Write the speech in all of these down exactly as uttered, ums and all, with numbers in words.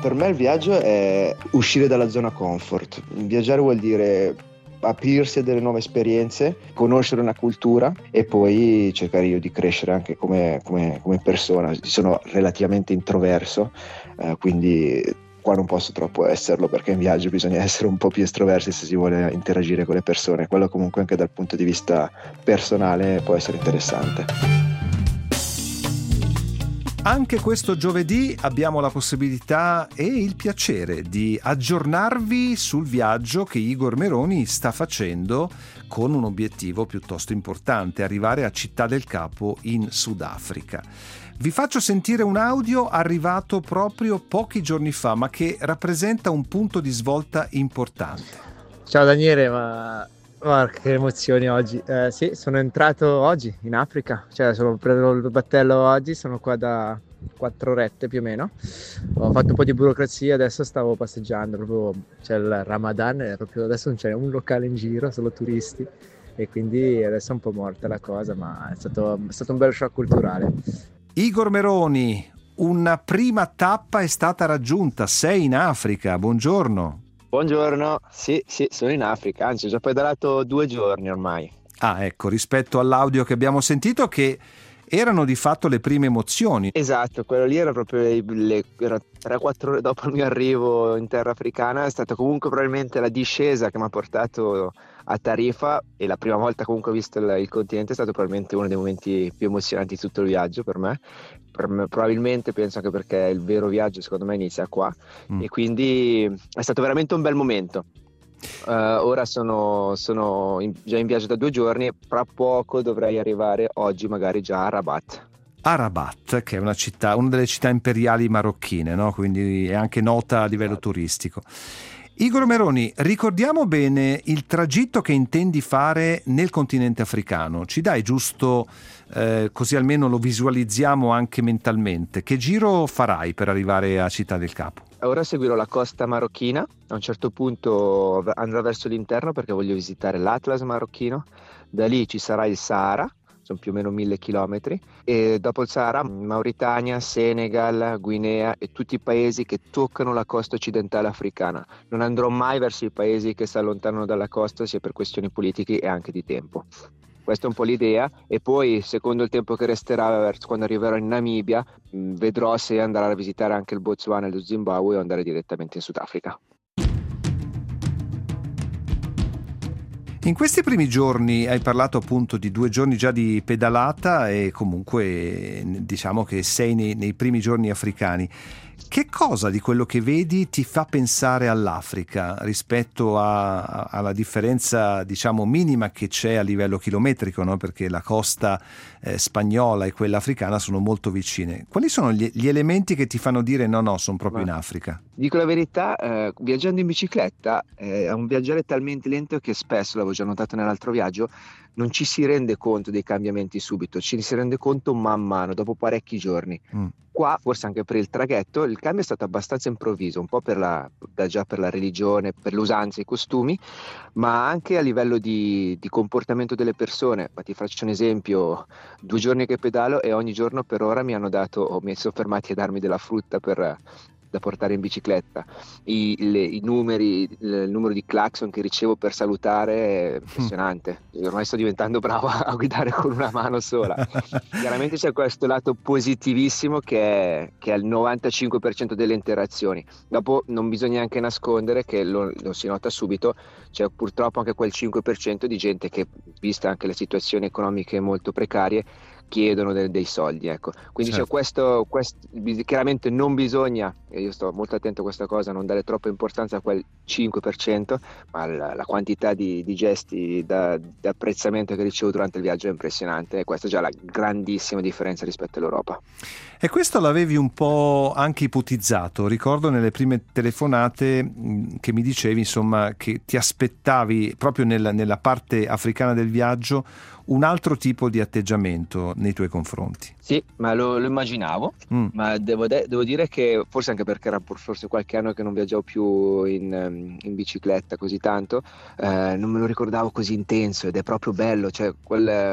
Per me il viaggio è uscire dalla zona comfort. Viaggiare vuol dire aprirsi a delle nuove esperienze, conoscere una cultura e poi cercare io di crescere anche come, come, come persona. Sono relativamente introverso, eh, quindi qua non posso troppo esserlo, perché in viaggio bisogna essere un po' più estroversi se si vuole interagire con le persone. Quello comunque anche dal punto di vista personale può essere interessante. Anche questo giovedì abbiamo la possibilità e il piacere di aggiornarvi sul viaggio che Igor Meroni sta facendo con un obiettivo piuttosto importante: arrivare a Città del Capo in Sudafrica. Vi faccio sentire un audio arrivato proprio pochi giorni fa, ma che rappresenta un punto di svolta importante. Ciao Daniele, ma... Guarda, che emozioni oggi. Eh, sì, sono entrato oggi in Africa, cioè sono preso il battello oggi, sono qua da quattro orette più o meno. Ho fatto un po' di burocrazia, adesso stavo passeggiando, proprio c'è il Ramadan e proprio adesso non c'è un locale in giro, solo turisti, e quindi adesso è un po' morta la cosa, ma è stato, è stato un bel shock culturale. Igor Meroni, una prima tappa è stata raggiunta, sei in Africa, buongiorno. Buongiorno, sì, sì, sono in Africa, anzi ho già pedalato due giorni ormai. Ah, ecco, rispetto all'audio che abbiamo sentito, che erano di fatto le prime emozioni. Esatto, quello lì era proprio le, le era tre quattro ore dopo il mio arrivo in terra africana. È stata comunque probabilmente la discesa che mi ha portato a Tarifa, e la prima volta comunque ho visto il, il continente è stato probabilmente uno dei momenti più emozionanti di tutto il viaggio per me. Per me probabilmente, penso anche perché il vero viaggio secondo me inizia qua, mm. e quindi è stato veramente un bel momento. Uh, ora sono, sono in, già in viaggio da due giorni e fra poco dovrei arrivare oggi magari già a Rabat. A Rabat, che è una città, una delle città imperiali marocchine, no? Quindi è anche nota a livello esatto. turistico. Igor Meroni, ricordiamo bene il tragitto che intendi fare nel continente africano. Ci dai giusto, eh, così almeno lo visualizziamo anche mentalmente. Che giro farai per arrivare a Città del Capo? Ora seguirò la costa marocchina, a un certo punto andrò verso l'interno perché voglio visitare l'Atlas marocchino, da lì ci sarà il Sahara, sono più o meno mille chilometri, e dopo il Sahara Mauritania, Senegal, Guinea e tutti i paesi che toccano la costa occidentale africana. Non andrò mai verso i paesi che si allontanano dalla costa, sia per questioni politiche e anche di tempo. Questa è un po' l'idea, e poi secondo il tempo che resterà, quando arriverò in Namibia, vedrò se andare a visitare anche il Botswana e lo Zimbabwe o andare direttamente in Sudafrica. In questi primi giorni hai parlato appunto di due giorni già di pedalata e comunque diciamo che sei nei, nei primi giorni africani. Che cosa di quello che vedi ti fa pensare all'Africa rispetto a, a, alla differenza diciamo minima che c'è a livello chilometrico, no? Perché la costa eh, spagnola e quella africana sono molto vicine. Quali sono gli, gli elementi che ti fanno dire no no sono proprio Ma, in Africa? Dico la verità, eh, viaggiando in bicicletta eh, è un viaggiare talmente lento che spesso, l'avevo già notato nell'altro viaggio, non ci si rende conto dei cambiamenti subito, ci si rende conto man mano, dopo parecchi giorni. Mm. Qua, forse anche per il traghetto, il cambio è stato abbastanza improvviso, un po' per la, già per la religione, per le usanze e i costumi, ma anche a livello di, di comportamento delle persone. Ma ti faccio un esempio: due giorni che pedalo e ogni giorno per ora mi hanno dato, o mi sono fermati a darmi della frutta per... da portare in bicicletta. I, le, i numeri, il numero di clacson che ricevo per salutare è impressionante. Mm. Ormai sto diventando bravo a guidare con una mano sola. Chiaramente c'è questo lato positivissimo che è, che è il novantacinque per cento delle interazioni. Dopo non bisogna anche nascondere che lo, lo si nota subito, c'è purtroppo anche quel cinque per cento di gente che, vista anche le situazioni economiche molto precarie, chiedono de- dei soldi, ecco. Quindi certo. C'è questo, questo, chiaramente non bisogna, e io sto molto attento a questa cosa, non dare troppa importanza a quel cinque per cento, ma la, la quantità di, di gesti da, di apprezzamento che ricevo durante il viaggio è impressionante, e questa è già la grandissima differenza rispetto all'Europa. E questo l'avevi un po' anche ipotizzato, ricordo nelle prime telefonate che mi dicevi insomma che ti aspettavi proprio nella, nella parte africana del viaggio un altro tipo di atteggiamento nei tuoi confronti. Sì, ma lo, lo immaginavo, mm. ma devo, de- devo dire che forse anche perché era forse qualche anno che non viaggiavo più in, in bicicletta così tanto, eh, non me lo ricordavo così intenso, ed è proprio bello, cioè quel,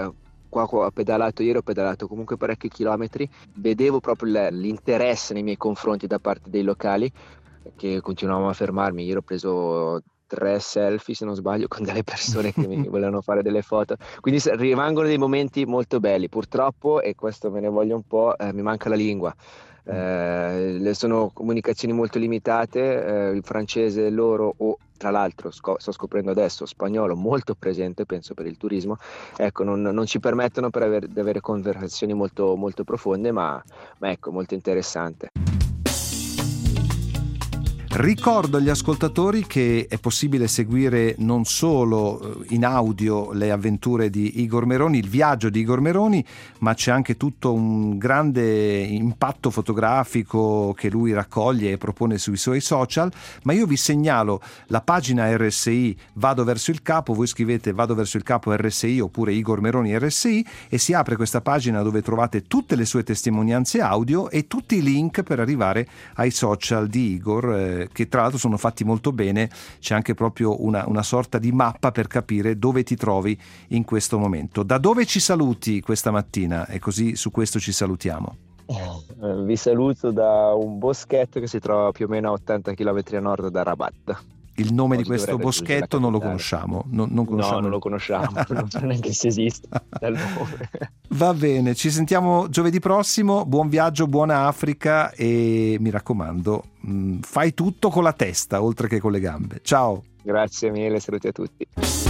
qua, qua ho pedalato ieri, ho pedalato comunque parecchi chilometri, vedevo proprio l'interesse nei miei confronti da parte dei locali, che continuavano a fermarmi. Ieri ho preso tre selfie, se non sbaglio, con delle persone che mi volevano fare delle foto, quindi rimangono dei momenti molto belli. Purtroppo, e questo me ne voglio un po', eh, mi manca la lingua. Eh, sono comunicazioni molto limitate, eh, il francese loro, o tra l'altro sco- sto scoprendo adesso spagnolo molto presente, penso per il turismo, ecco, non, non ci permettono per aver, di avere conversazioni molto, molto profonde, ma, ma ecco, molto interessante. Ricordo agli ascoltatori che è possibile seguire non solo in audio le avventure di Igor Meroni, il viaggio di Igor Meroni, ma c'è anche tutto un grande impatto fotografico che lui raccoglie e propone sui suoi social. Ma io vi segnalo la pagina R S I Vado verso il capo, voi scrivete Vado verso il capo R S I oppure Igor Meroni R S I e si apre questa pagina dove trovate tutte le sue testimonianze audio e tutti i link per arrivare ai social di Igor, eh, che tra l'altro sono fatti molto bene. C'è anche proprio una, una sorta di mappa per capire dove ti trovi in questo momento. Da dove ci saluti questa mattina? E così su questo ci salutiamo. Eh, vi saluto da un boschetto che si trova più o meno a ottanta chilometri a nord da Rabat. Il nome Oggi di questo boschetto non lo conosciamo. Non, non conosciamo. No, non lo conosciamo, non so neanche se esiste dal nome. Va bene, ci sentiamo giovedì prossimo. Buon viaggio, buona Africa e mi raccomando, mh, fai tutto con la testa oltre che con le gambe. Ciao. Grazie mille, saluti a tutti.